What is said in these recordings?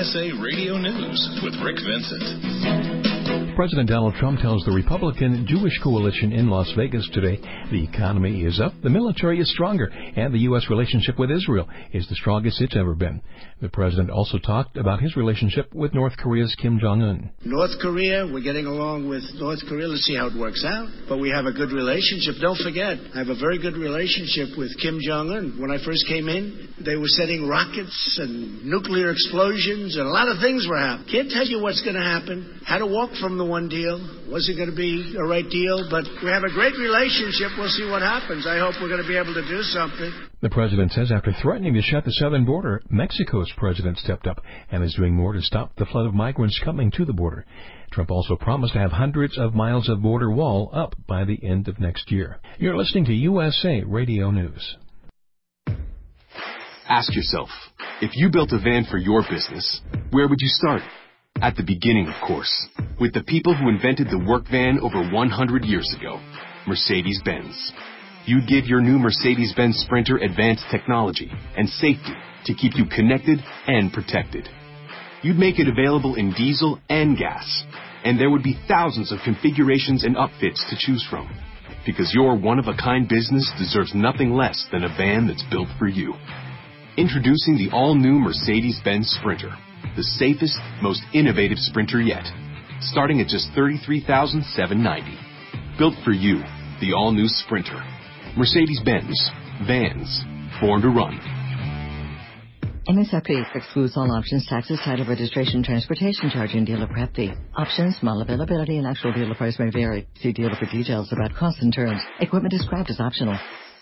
USA Radio News with Rick Vincent. President Donald Trump tells the Republican Jewish coalition in Las Vegas today the economy is up, the military is stronger, and the U.S. relationship with Israel is the strongest it's ever been. The president also talked about his relationship with North Korea's Kim Jong-un. North Korea, we're getting along with North Korea. Let's see how it works out. But we have a good relationship. Don't forget, I have a very good relationship with Kim Jong-un. When I first came in, they were setting rockets and nuclear explosions, and a lot of things were happening. Can't tell you what's going to happen. Had to walk from the one deal. Was it going to be a right deal? But we have a great relationship. We'll see what happens. I hope we're going to be able to do something. The president says after threatening to shut the southern border, Mexico's president stepped up and is doing more to stop the flood of migrants coming to the border. Trump also promised to have hundreds of miles of border wall up by the end of next year. You're listening to USA Radio News. Ask yourself, if you built a van for your business, where would you start? At the beginning, of course, with the people who invented the work van over 100 years ago, Mercedes-Benz. You'd give your new Mercedes-Benz Sprinter advanced technology and safety to keep you connected and protected. You'd make it available in diesel and gas, and there would be thousands of configurations and upfits to choose from. Because your one-of-a-kind business deserves nothing less than a van that's built for you. Introducing the all-new Mercedes-Benz Sprinter, the safest, most innovative Sprinter yet, starting at just $33,790. Built for you, the all-new Sprinter. Mercedes-Benz. Vans. Born to run. MSRP excludes all options, taxes, title, registration, transportation charge, and dealer prep fee. Options, model availability, and actual dealer price may vary. See dealer for details about costs and terms. Equipment described as optional.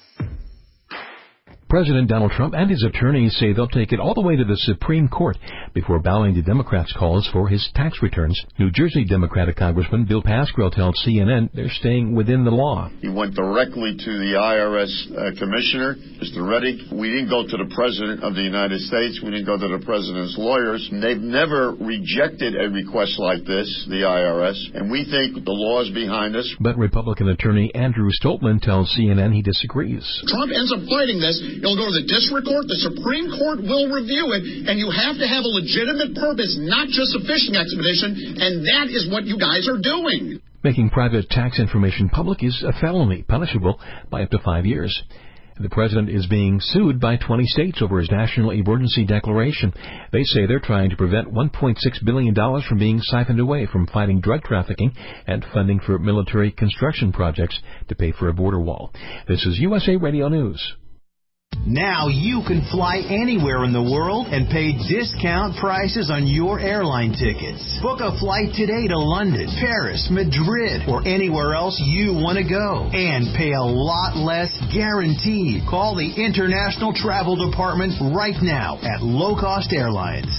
President Donald Trump and his attorneys say they'll take it all the way to the Supreme Court before bowing to Democrats' calls for his tax returns. New Jersey Democratic Congressman Bill Pascrell tells CNN they're staying within the law. He went directly to the IRS commissioner, Mr. Reddick. We didn't go to the President of the United States. We didn't go to the President's lawyers. They've never rejected a request like this, the IRS, and we think the law is behind us. But Republican attorney Andrew Stoltman tells CNN he disagrees. Trump ends up fighting this. It'll go to the district court. The Supreme Court will review it, and you have to have a legitimate purpose, not just a fishing expedition, and that is what you guys are doing. Making private tax information public is a felony, punishable by up to 5 years. The president is being sued by 20 states over his national emergency declaration. They say they're trying to prevent $1.6 billion from being siphoned away from fighting drug trafficking and funding for military construction projects to pay for a border wall. This is USA Radio News. Now you can fly anywhere in the world and pay discount prices on your airline tickets. Book a flight today to London, Paris, Madrid, or anywhere else you want to go. And pay a lot less guaranteed. Call the International Travel Department right now at Low Cost Airlines.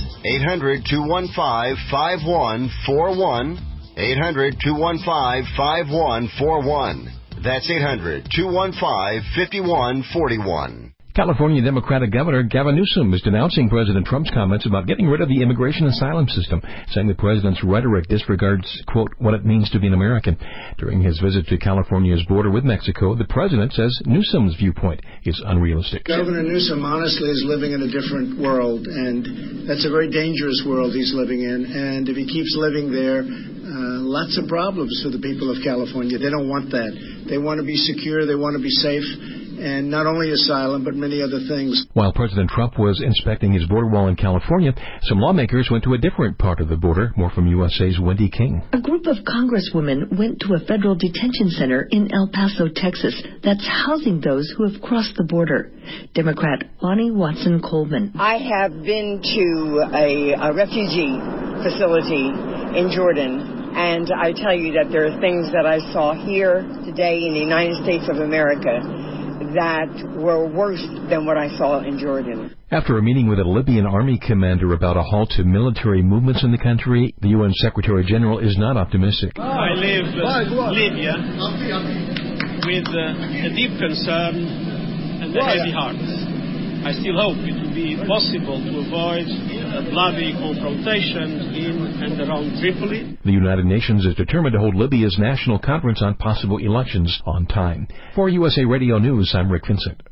800-215-5141. 800-215-5141. That's 800-215-5141. California Democratic Governor Gavin Newsom is denouncing President Trump's comments about getting rid of the immigration asylum system, saying the president's rhetoric disregards, quote, what it means to be an American. During his visit to California's border with Mexico, the president says Newsom's viewpoint is unrealistic. Governor Newsom honestly is living in a different world, and that's a very dangerous world he's living in. And if he keeps living there, lots of problems for the people of California. They don't want that. They want to be secure. They want to be safe. And not only asylum, but many other things. While President Trump was inspecting his border wall in California, some lawmakers went to a different part of the border. More from USA's Wendy King. A group of congresswomen went to a federal detention center in El Paso, Texas, that's housing those who have crossed the border. Democrat Bonnie Watson Coleman. I have been to a refugee facility in Jordan, and I tell you that there are things that I saw here today in the United States of America that were worse than what I saw in Jordan. After a meeting with a Libyan army commander about a halt to military movements in the country, the UN Secretary General is not optimistic. I leave Libya with a deep concern and a heavy heart. I still hope it will be possible to avoid a bloody confrontation in and around Tripoli. The United Nations is determined to hold Libya's national conference on possible elections on time. For USA Radio News, I'm Rick Vincent.